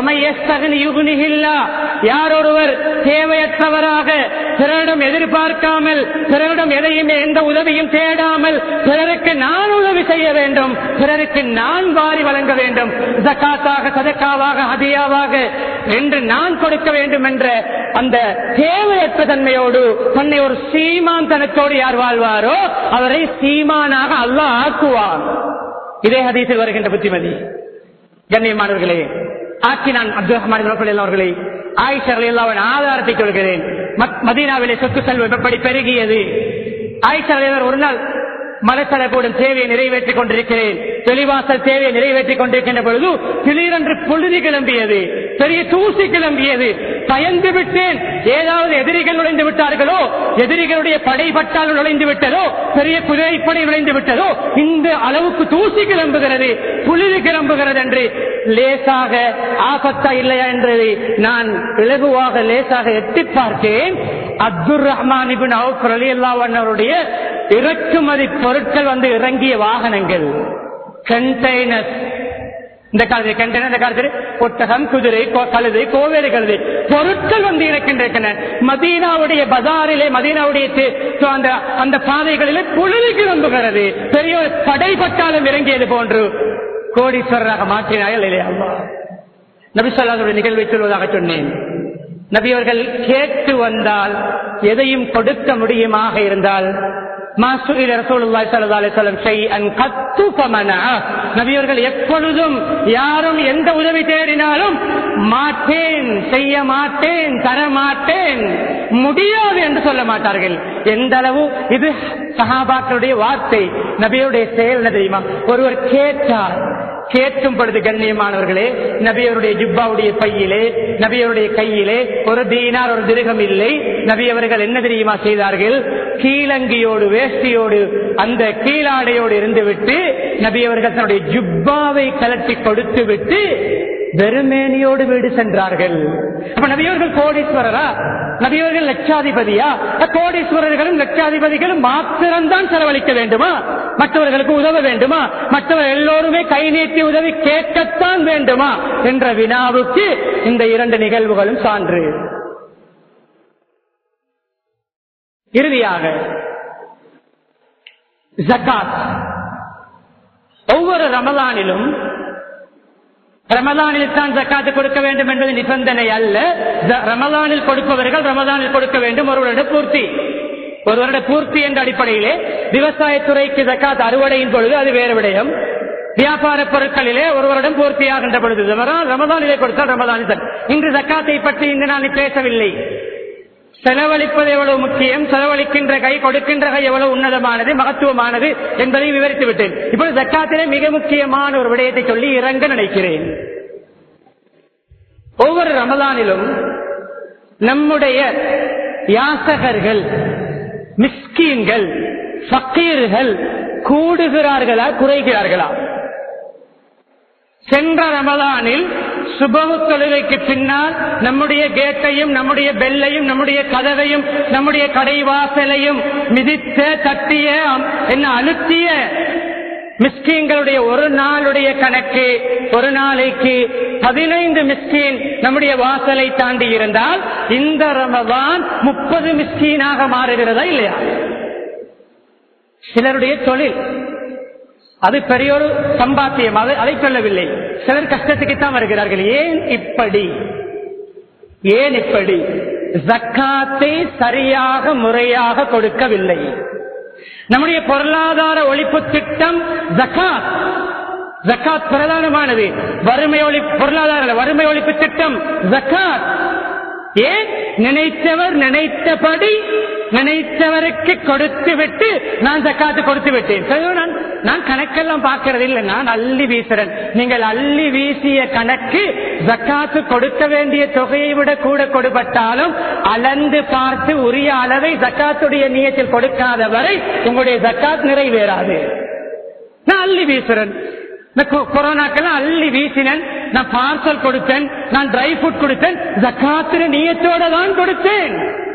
யாரொருவர் தேவையற்றவராக பிறரிடம் எதிர்பார்க்காமல், பிறரிடம் எதையுமே எந்த உதவியும் தேடாமல், பிறருக்கு நான் உதவி செய்ய வேண்டும், பிறருக்கு நான் வாரி வழங்க வேண்டும், ஜகாத்தாக, சதக்காவாக, ஹதியாவாக என்று நான் கொடுக்க வேண்டும் என்ற அந்த தேவையற்ற தன்மையோடு தன்னை ஒரு சீமான் தனத்தோடு யார் வாழ்வாரோ அவரை சீமானாக அல்லாஹ் ஆக்குவார். இதே ஹதீஸில் வருகின்ற புத்திமதி. கண்ணியமானவர்களே, ஆக்கி நான் அப்துல் ரஹ்மான் அவர்களை, ஆயிஷா ரலியல்லாஹு அன்ஹா ஆதாரத்தை சொல்கிறேன். மதீனாவிலே சொத்து செல்வம் எப்படி பெருகியது. ஆயிஷா ரலியல்லாஹு ஒரு நாள் மலசலப்போடும் தேவையை நிறைவேற்றிக் கொண்டிருக்கிறேன், தெளிவாசல் தேவையை நிறைவேற்றிக் கொண்டிருக்கின்ற பொழுது திடீரென்று பொழுது கிளம்பியது, பெரிய தூசி கிளம்பியது. பயந்து விட்டேன், ஏதாவது எதிரிகள் நுழைந்து விட்டார்களோ, எதிரிகளுடைய படைப்பட்டால் நுழைந்து விட்டதோ, பெரிய குதிரைப்படை நுழைந்து விட்டதோ, இந்த அளவுக்கு தூசி கிளம்புகிறது, புழுதி கிளம்புகிறது என்று லேசாக ஆபத்தா இல்லையா என்றதை நான் இலகுவாக லேசாக எட்டி பார்த்தேன். அப்துல் ரஹ்மான் இப்னு அவுஃப் ரலியல்லாஹு அன்ஹு அவருடைய இறக்குமதி பொருட்கள் வந்து இறங்கிய வாகனங்கள், கண்டெய்னர். இந்த காலத்தில் கண்டெய்னர், இந்த காலத்தில் ஒட்டகம், குதிரை, கழுதை, கோவேறு கழுதை பொருட்கள் வந்து இறக்கின்றன. மதீனாவுடைய பஜாரிலே, மதீனாவுடைய அந்த பாதைகளிலே புழுதி கிளம்புகிறது. பெரிய படைப்பட்டாலும் இறங்கியது போன்று கோடீஸ்வரராக மாற்றினார்கள் இல்லையா? நபி ஸல்லல்லாஹு அலைஹி நிகழ்வை சொல்வதாக சொன்னேன். நபி அவர்கள் கேட்டு வந்தால் எதையும் கொடுக்க முடியுமாக இருந்தால், நபியவர்கள் எப்பொழுதும் யாரும் எந்த உதவி தேடினாலும் மாட்டேன், செய்ய மாட்டேன், தர மாட்டேன், முடியாது என்று சொல்ல மாட்டார்கள். எந்த அளவு இது சஹாபாக்களுடைய வார்த்தை, நபியுடைய செயல் தெரியுமா? ஒருவர் கேட்டார், கேட்கும் பொழுது கண்ணியமானவர்களே, நபியவருடைய ஜுப்பாவுடைய பையிலே, நபியவருடைய கையிலே ஒரு தீனார், ஒரு திரகம் இல்லை. நபியவர்கள் என்ன தெரியுமா செய்தார்கள்? கீழங்கியோடு, வேஷ்டியோடு, அந்த கீழாடையோடு இருந்து விட்டு நபியவர்கள் தன்னுடைய ஜுப்பாவை கலட்டி கொடுத்து விட்டு வெறுமேனியோடு வீடு சென்றார்கள். அப்ப நபியவர்கள் கோடீஸ்வரரா? நபியவர்கள் லட்சாதிபதியா? கோடீஸ்வரர்களும் லட்சாதிபதிகளும் மாத்திரம்தான் செலவழிக்க வேண்டுமா? மற்றவர்களுக்கு உதவ வேண்டுமா? மற்றவர் எல்லோருமே கை நீட்டி உதவி கேட்கத்தான் வேண்டுமா என்ற வினாவுக்கு இந்த இரண்டு நிகழ்வுகளும் சான்று. இறுதியாக ஜகாத். ஒவ்வொரு ரமலானிலும் ரமலானில் தான் ஜக்காத்து கொடுக்க வேண்டும் என்பது நிபந்தனை அல்ல. ரமலானில் கொடுப்பவர்கள் ரமலானில் கொடுக்க வேண்டும். ஒரு வருட பூர்த்தி ஒரு வருட பூர்த்தி என்ற அடிப்படையிலே விவசாயத்துறைக்கு ஜக்காத் அறுவடையின் பொழுது அது வேறு விடயம். வியாபார பொருட்களிலே ஒரு வருடம் பூர்த்தியாகின்ற பொழுது ரமலானிலே கொடுத்தால் ரமலானில். இன்று ஜக்காத்தை பற்றி இங்கு நான் பேசவில்லை. செலவழிப்பது எவ்வளவு முக்கியம், செலவழிக்கின்ற கை கொடுக்கின்ற கை எவ்வளவு உன்னதமானது மகத்துவமானது என்பதை விவரித்து விட்டேன். இப்பொழுது ஜக்காத்திலே மிக முக்கியமான ஒரு விடயத்தை சொல்லி இறங்க நினைக்கிறேன். ஒவ்வொரு ரமலானிலும் நம்முடைய யாசகர்கள், மிஸ்கீன்கள், ஃபக்கீர்கள் கூடுகிறார்களா குறைகிறார்களா? சென்ற ரமலானில் சுபஹு தொழுகைக்கு பின்னால் நம்முடைய கேட்டையும் நம்முடைய பெல்லையும் நம்முடைய கதவையும் நம்முடைய கடைவாசலையும் மிதித்த தட்டிய என்ன அழுத்திய மிஸ்கீன்களுடைய ஒரு நாளுடைய கணக்கு ஒரு நாளைக்கு பதினைந்து மிஸ்கீன் நம்முடைய வாசலை தாண்டி இருந்தால் இந்த ரமலான் முப்பது மிஸ்கீனாக மாறுகிறதா இல்லையா? சிலருடைய தொழில் அது பெரிய ஒரு சம்பாத்தியம், அதை சொல்லவில்லை. சிலர் கஷ்டத்துக்குத்தான் வருகிறார்கள். ஏன் இப்படி ஏன் இப்படி ஜக்காத்தை சரியாக முறையாக கொடுக்கவில்லை. நம்முடைய பொருளாதார ஒழிப்பு திட்டம் ஜக்காத். ஜக்காத் பிரதானமானது. வறுமை ஒழிப்பு பொருளாதார வறுமை ஒழிப்பு திட்டம் ஜக்காத். ஏன் நினைத்தவர் நினைத்தபடி நினைத்தவருக்கு கொடுத்து விட்டு நான் ஜக்காத்து கொடுத்து விட்டேன். நான் நான் கணக்கெல்லாம் பார்க்கறது இல்லை, நான் அள்ளி வீசுறேன். நீங்கள் அள்ளி வீசிய கணக்கு ஜக்காத்து கொடுக்க வேண்டிய தொகையை விட கூட கொடுப்பட்டாலும் அளந்து பார்த்து உரிய அளவை ஜக்காத்துடைய நியத்தில் கொடுக்காத வரை உங்களுடைய ஜக்காத் நிறைவேறாது. நான் அள்ளி வீசுறேன். கொரோனாக்கெல்லாம் அள்ளி வீசினேன். நான் பார்சல் கொடுத்தேன், நான் ட்ரை ஃப்ரூட் கொடுத்தேன், ஜக்காத்து நியத்தோட தான் கொடுத்தேன்.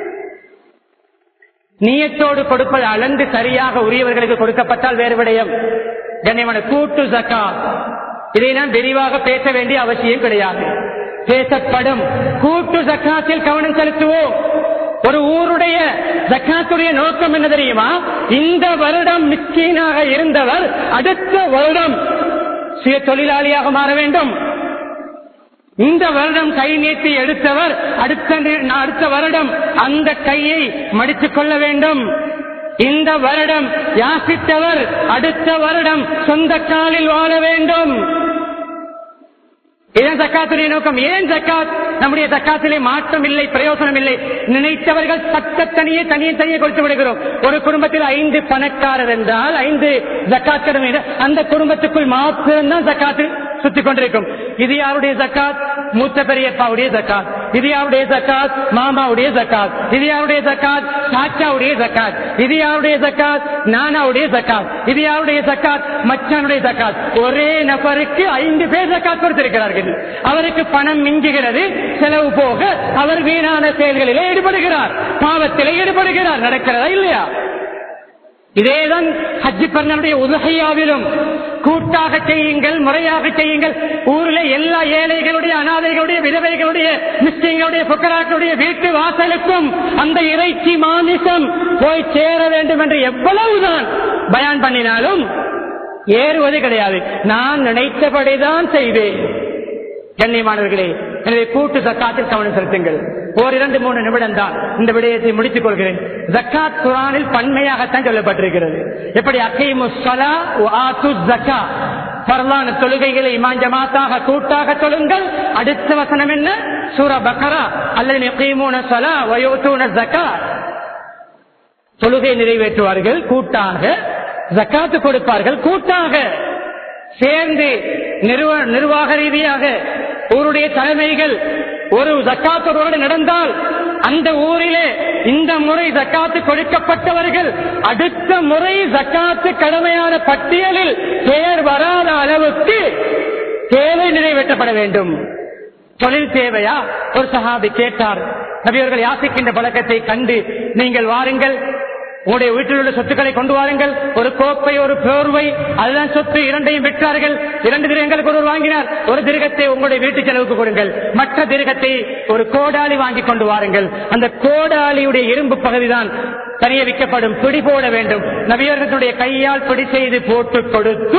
நியத்தோடு கொடுப்பது அளந்து சரியாக உரியவர்களுக்கு கொடுக்கப்பட்டால் வேறு விடயம். கண்ணியமான கூட்டு ஜக்காத், இதை நான் விரிவாக பேச வேண்டிய அவசியம் கிடையாது. பேசப்படும் கூட்டு ஜக்காத்தில் கவனம் செலுத்துவோம். ஒரு ஊருடைய ஜக்காத்துடைய நோக்கம் என்ன தெரியுமா? இந்த வருடம் மிஸ்கீனாக இருந்தவர் அடுத்த வருடம் சுய தொழிலாளியாக மாற வேண்டும். இந்த வருடம் கை நீட்டி எடுத்தவர் அடுத்த அடுத்த வருடம் அந்த கையை மடித்துக் கொள்ள வேண்டும். இந்த வருடம் யாசித்தவர் அடுத்த வருடம் சொந்த காலில் வாழ வேண்டும். இதன் ஜக்காத்துடைய நோக்கம். ஏன் ஜக்காத்? நம்முடைய ஜக்காத்திலே மாற்றம் இல்லை, பிரயோசனம் இல்லை. நினைத்தவர்கள் சட்டத்தனியே தனியே தனியே கொடுத்து விடுகிறோம். ஒரு குடும்பத்தில் ஐந்து பணக்காரர் என்றால் ஐந்து ஜக்காத், அந்த குடும்பத்துக்குள் மாத்திரம்தான் ஜக்காத்து சுத்தி கொண்டிருக்கும். இது யாருடைய ஜக்காத்? மூத்த பெரியப்பாவுடைய ஜக்காத். இது யாருடைய ஜக்காத்? மாமாவுடைய ஜக்காத். இது யாருடைய ஜக்காத்? சாச்சாவுடைய ஜக்காத். இது யாருடைய ஜக்காத்? நானாவுடைய ஜக்காத். இது யாருடைய ஜக்காத்? மச்சானுடைய ஜக்காத். ஒரே நபருக்கு ஐந்து பேர் ஜக்காத் கொடுத்திருக்கிறார்கள். அவருக்கு பணம் மிஞ்சுகிறது, செலவு போக அவர் வீணான செயல்களிலே ஈடுபடுகிறார், பாவத்திலே ஈடுபடுகிறார். நடக்கிறதா இல்லையா? இதேதான் ஹஜ்ஜி பெருநாளுடைய உதுஹையாவிலும் கூட்டாக செய்யுங்கள், முறையாக செய்யுங்கள். ஊரில் எல்லா ஏழைகளுடைய, அனாதைகளுடைய, விதவைகளுடைய, மிஸ்கின்களுடைய, புக்கராக்களுடைய வீட்டு வாசலுக்கும் அந்த இறைச்சி மாமிசம் போய் சேர வேண்டும் என்று எவ்வளவுதான் பயான் பண்ணினாலும் ஏறுவது கிடையாது. நான் நினைத்தபடிதான் செய்வேன். கண்ணியமானவர்களே, எனவே கூட்டு ஜக்காத்தில் கவனம் செலுத்துங்கள். ஓர் இரண்டு மூணு நிமிடம் தான் இந்த விடயத்தை முடித்துக் கொள்கிறேன். ஜக்காத் குர்ஆனில் பன்மையாகத்தான் சொல்லப்பட்டிருக்கிறது. எப்படி அகீமு ஸலா வ ஆத்து ஸக்கா, ஃபர்லான தொழுகைகளை இமாம் ஜமாத்தாக கூட்டாக தொழுங்கள். அடுத்த வசனம் என்ன? சூரா பக்ரா, அல்லதீன யகீமூன ஸலா வ யூதூன ஸக்கா. தொழுகை நிறைவேற்றுவார்கள் கூட்டாக, ஜக்காத்து கொடுப்பார்கள் கூட்டாக, சேர்ந்து நிர்வாக ரீதியாக. ஊருடைய தலைமைகள் ஒரு ஜக்காத்தோடு நடந்தால் அந்த ஊரிலே இந்த முறை ஜக்காத்து கொடுக்கப்பட்டவர்கள் அடுத்த முறை ஜக்காத்து கடமையான பட்டியலில் பெயர் வராத அளவுக்கு தேவை நிறைவேற்றப்பட வேண்டும். தொழில் தேவையா? ஒரு சஹாபி கேட்டார். நபி அவர்கள் யாசிக்கின்ற பழக்கத்தை கண்டு, நீங்கள் வாருங்கள், உங்களுடைய வீட்டில் உள்ள சொத்துக்களை கொண்டு வாருங்கள், ஒரு கோப்பை ஒரு போர்வை, அதுதான் சொத்து, இரண்டையும் பெற்றார்கள். இரண்டு திருகங்களுக்கு ஒருவர் வாங்கினார். ஒரு திருகத்தை உங்களுடைய வீட்டு செலவுக்கு கொடுங்கள், மற்ற திருகத்தை ஒரு கோடாலி வாங்கி கொண்டு வாருங்கள். அந்த கோடாலியுடைய இரும்பு பகுதிதான் தனியே விற்கப்படும், பிடி போட வேண்டும். நபியர்களுடைய கையால் பிடி செய்து போட்டு கொடுத்து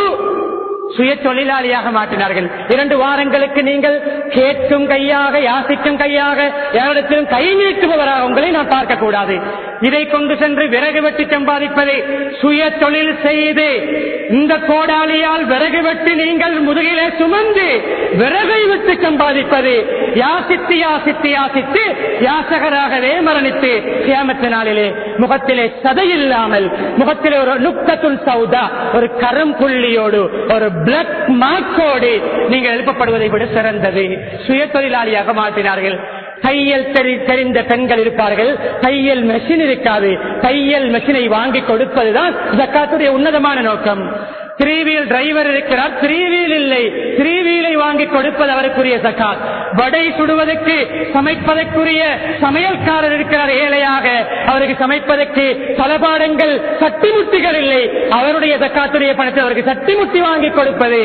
சுய தொழிலாளியாக மாற்றினார்கள். இரண்டு வாரங்களுக்கு நீங்கள் கேட்கும் கையாக, யாசிக்கும் கையாக, யாரிடத்திலும் கை நீட்டுபவராக உங்களை நான் பார்க்க கூடாது. இதை கொண்டு சென்று விறகு வெட்டி சம்பாதிப்பதை சுய தொழில் செய்து இந்த கோடாலியால் விறகு வெட்டி நீங்கள் முதுகிலே சுமந்து விறகை விட்டு சம்பாதிப்பது, யாசித்து யாசித்து யாசித்து யாசகராகவே மரணித்து கியாமத்து நாளிலே முகத்திலே சதையில்லாமல், முகத்திலே ஒரு நுக்தத்துல் சௌதா, ஒரு கரும் புள்ளியோடு, ஒரு பிளக் மார்க்கோடு நீங்கள் எழுப்பப்படுவதை விட சிறந்தது. சுய தொழிலாளியாக மாற்றினார்கள். தையல் தெரிந்த பெண்கள் இருப்பார்கள், தையல் மெஷின் இருக்காது. தையல் மெஷினை வாங்கி கொடுப்பதுதான் ஜக்காத்துடைய உன்னதமான நோக்கம். த்ரீ வீல் டிரைவர் இருக்கிறார், த்ரீ வீல் இல்லை, த்ரீ வீலை வாங்கி கொடுப்பது அவருக்குரிய ஜக்காத். வடை சுடுவதற்கு சமைப்பதற்குரிய சமையல்காரர் இருக்கிறார் ஏழையாக, அவருக்கு சமைப்பதற்கு தளபாடங்கள் சட்டிமுட்டிகள் இல்லை, அவருடைய ஜக்காத்துடைய பணத்தை அவருக்கு சட்டிமுட்டி வாங்கி கொடுப்பது.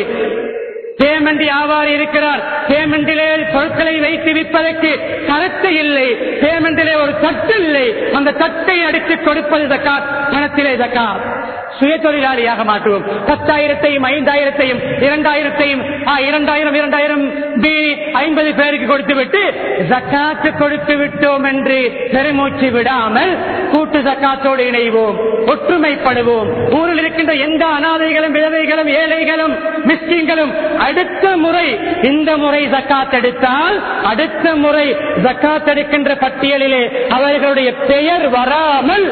பேமெண்ட் வியாபாரி இருக்கிறார், பேமெண்டிலே பொருட்களை வைத்து விற்பதற்கு கருத்து இல்லை, பேமெண்டிலே ஒரு தட்டு இல்லை, அந்த தட்டை அடித்து கொடுப்பது ஜக்காத், பணத்திலே ஜக்காத். சுய தொழிலாளியாக மாற்றுவோம். பத்தாயிரத்தையும் ஐந்தாயிரத்தையும் இரண்டாயிரத்தையும் இரண்டாயிரம் இரண்டாயிரம் ஐம்பது பேருக்கு கொடுத்து விட்டு ஜக்காத்து கொடுத்து விட்டோம் என்று பெருமூச்சு விடாமல் கூட்டு ஜக்காத்தோடு இணைவோம், ஒற்றுமைப்படுவோம். ஊரில் இருக்கின்ற எந்த அனாதைகளும் விதவைகளும் ஏழைகளும் மிஸ்கின்களும் அடுத்த முறை இந்த முறை ஜக்காத் எடுத்தால் அடுத்த முறை ஜக்காத் எடுக்கின்ற பட்டியலிலே அவர்களுடைய பெயர் வராமல்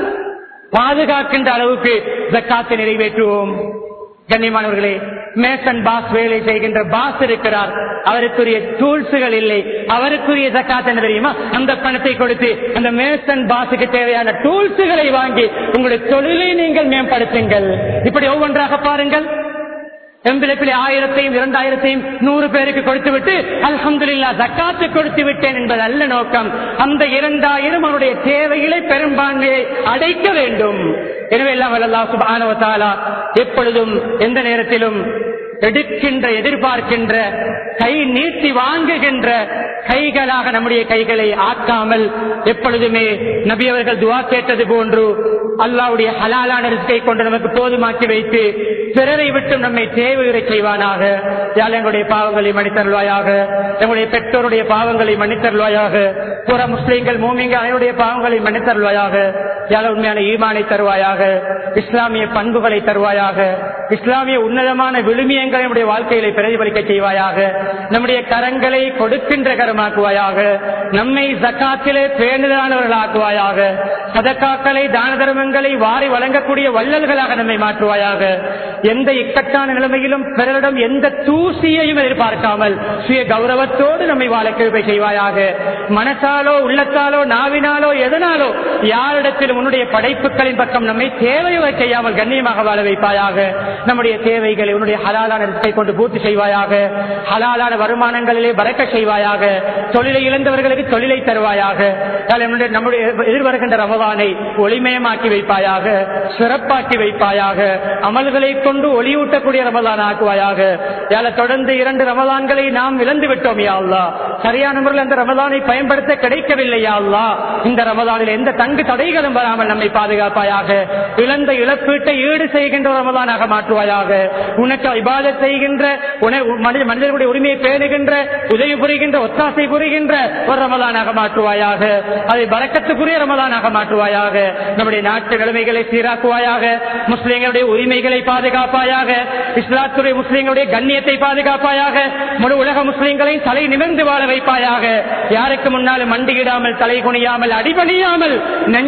பாதுகாக்கின்ற அளவுக்கு ஜக்காத்தை நிறைவேற்றுவோம். கண்ணியமானவர்களே, மேசன் பாஸ் வேலை செய்கின்ற பாஸ் இருக்கிறார், அவருக்குரிய டூல்ஸுகள் இல்லை, அவருக்குரிய ஜக்காத் என்ன தெரியுமா? அந்த பணத்தை கொடுத்து அந்த மேசன் பாஸுக்கு தேவையான டூல்ஸுகளை வாங்கி உங்களுடைய தொழிலை நீங்கள் மேம்படுத்துங்கள். இப்படி ஒவ்வொன்றாக பாருங்கள். எம்பிழைப்பிலே ஆயிரத்தையும் இரண்டாயிரத்தையும் நூறு பேருக்கு கொடுத்து விட்டு அல்ஹம்துலில்லாஹ் ஜக்காத்து கொடுத்து விட்டேன் என்பது அல்ல நோக்கம். அந்த இரண்டாயிரம் அவருடைய தேவைகளை பெரும்பான்மையை அடைக்க வேண்டும். எனவே எல்லாம் அல்லாஹ் சுப்ஹானஹு வ தஆலா எப்பொழுதும் எந்த நேரத்திலும் எடுக்கின்ற, எதிர்பார்க்கின்ற, கை நீட்டி வாங்குகின்ற கைகளாக நம்முடைய கைகளை ஆக்காமல் எப்பொழுதுமே நபி அவர்கள் துஆ கேட்டது போன்று அல்லாஹ்வுடைய ஹலாலான ரிஸ்கை கொண்டு நமக்கு போதுமாக்கி வைத்து பிறரை விட்டு நம்மை தேவையுறை செய்வானாக. யாழ் எங்களுடைய பாவங்களை மன்னித்தருள்வாயாக, எங்களுடைய பெற்றோருடைய பாவங்களை மன்னித்தருள்வாயாக, புற முஸ்லிம்கள் மூமின்கள் அனைவருடைய பாவங்களை மன்னித்தருள்வாயாக. யாழ் உண்மையான ஈமானை தருவாயாக, இஸ்லாமிய பண்புகளை தருவாயாக, இஸ்லாமிய உன்னதமான விழுமியங்களை நம்முடைய வாழ்க்கையில பிரதிபலிக்க செய்வாயாக. நம்முடைய கரங்களை கொடுக்கின்ற கரமாக்குவாயாக, நம்மை ஜக்காத்திலே பேணுதலானவர்கள் ஆக்குவாயாக, சதக்காக்களை தான தர்மங்களை வாரி வழங்கக்கூடிய வள்ளல்களாக நம்மை மாற்றுவாயாக. எந்த இக்கட்டான நிலைமையிலும் பிறரிடம் எந்த தூசியையும் எதிர்பார்க்காமல் சுய கௌரவத்தோடு நம்மை வாழ கிருபை செய்வாயாக. மனசாலோ உள்ளத்தாலோ நாவினாலோ எதனாலோ யாரிடத்திலும் உன்னுடைய படைப்புகளின் பக்கம் நம்மை தேவையை செய்யாமல் கண்ணியமாக வாழ வைப்பாயாக. நம்முடைய தேவைகளை உன்னுடைய ஹலாலான ரிஸ்கை கொண்டு பூர்த்தி செய்வாயாக. ஹலாலான வருமானங்களிலே பறக்க செய்வாயாக. தொழிலை இழந்தவர்களுக்கு தொழிலை தருவாயாக. நம்முடைய எதிர்வருகின்ற ரமதானை ஒளிமயமாக்கி வைப்பாயாக, சிறப்பாக்கி வைப்பாயாக. அமல்களை கொண்டு ஒளியூட்டக்கூடிய ரமதான் ஆக்குவாயாக. யால தொடர்ந்து இரண்டு ரமதான்களை நாம் இழந்து விட்டோம் யா அல்லாஹ். சரியான முறையில் அந்த ரமதானை பயன்படுத்த கிடைக்கவில்லை யா அல்லாஹ். இந்த ரமதானில் எந்த தங்கு தடைகளும் வராமல் நம்மை பாதுகாப்பாயாக. இழந்த இழப்பீட்டை ஈடு செய்கின்ற ரமதானாக மாற்றுவாயாக. உனக்கு இபாதத் செய்கின்ற, மனிதர்களுடைய உரிமையை பேணுகின்ற, உதவி புரிகின்ற, ஒத்தாசை புரிகின்ற ஒரு ரமதானாக மாற்றுவாயாக. அதை பரக்கத்துக்குரிய ரமதானாக மாற்றுவாயாக. நம்முடைய நாட்டு நிலைமைகளை சீராக்குவாயாக. முஸ்லிம்களுடைய உரிமைகளை பாதுகாப்பாயாக. இஸ்லாத்துடைய முஸ்லிம்களுடைய கண்ணியத்தை பாதுகாப்பாயாக. முழு உலக முஸ்லிம்களை தலை நிமிர்ந்து வாழ வைப்பாயாக. யாருக்கு முன்னாலும் மண்டியிடாமல், தலை குனியாமல், அடிபணியாமல், நெஞ்சை நிமிர்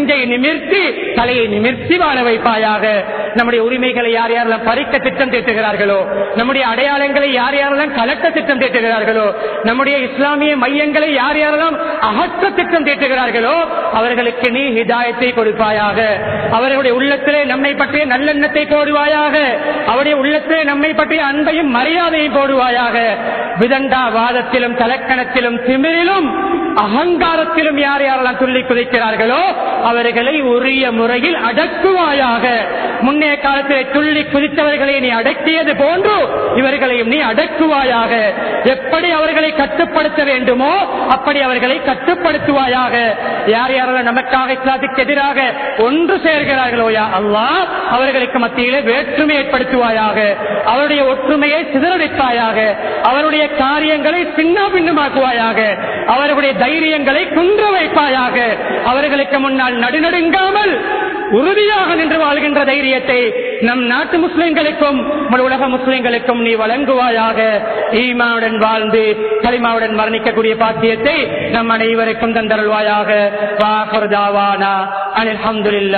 நிமிர்த்தி தலையை நிமிர்த்தி வாழ வைப்பாயாக. நம்முடைய உரிமைகளை யார் யாரெல்லாம் பறிக்க திட்டம் தீட்டுகிறார்களோ, நம்முடைய அடையாளங்களை யார் யாரெல்லாம் கலட்ட திட்டம் தீட்டுகிறார்களோ, நம்முடைய இஸ்லாமிய மையங்களை யார் யாரெல்லாம் அகற்ற திட்டம் தீட்டுகிறார்களோ அவர்களுக்கு நீ ஹிதாயத்தை கொடுப்பாயாக. அவர்களுடைய உள்ளத்திலே நம்மை பற்றிய நல்லெண்ணத்தை போடுவாயாக. அவருடைய உள்ளத்திலே நம்மை பற்றிய அன்பையும் மரியாதையும் போடுவாயாக. விதண்டா வாதத்திலும் தலக்கணத்திலும் திமிரிலும் அகங்காரத்திலும் யார் யாரெல்லாம் துள்ளி குதிக்கிறார்களோ அவர்களை உரிய முறையில் அடக்குவாயாக. முன்னைய காலத்திலே துள்ளி குதித்தவர்களை நீ அடக்கியது போன்று இவர்களையும் நீ அடக்குவாயாக. எப்படி அவர்களை கட்டுப்படுத்த வேண்டுமோ அப்படி அவர்களை கட்டுப்படுத்துவாயாக. யார் யாரெல்லாம் நமக்காக இஸ்லாத்துக்கு எதிராக ஒன்று சேர்கிறார்களோ யா அல்லாஹ் அவர்களுக்கு மத்தியிலே வேற்றுமை ஏற்படுத்துவாயாக. அவருடைய ஒற்றுமையை சிதறடிப்பாயாக. அவருடைய காரியங்களை சின்ன பின்னமாக்குவாயாக. அவர்களுடைய தைரியங்களை குன்ற வைப்பாயாக. அவர்களுக்கு முன்னால் நடுநடுங்காமல் உறுதியாக நின்று வாழ்கின்ற தைரியத்தை நம் நாட்டு முஸ்லிம்களுக்கும் உலக முஸ்லிம்களுக்கும் நீ வழங்குவாயாக. ஈமாவுடன் வாழ்ந்து கலிமாவுடன் மரணிக்கக்கூடிய பாக்கியத்தை நம் அனைவருக்கும் தந்தருள்வாயாக. வாஹர் தாவானா அல்ஹம்துலில்லாஹ்.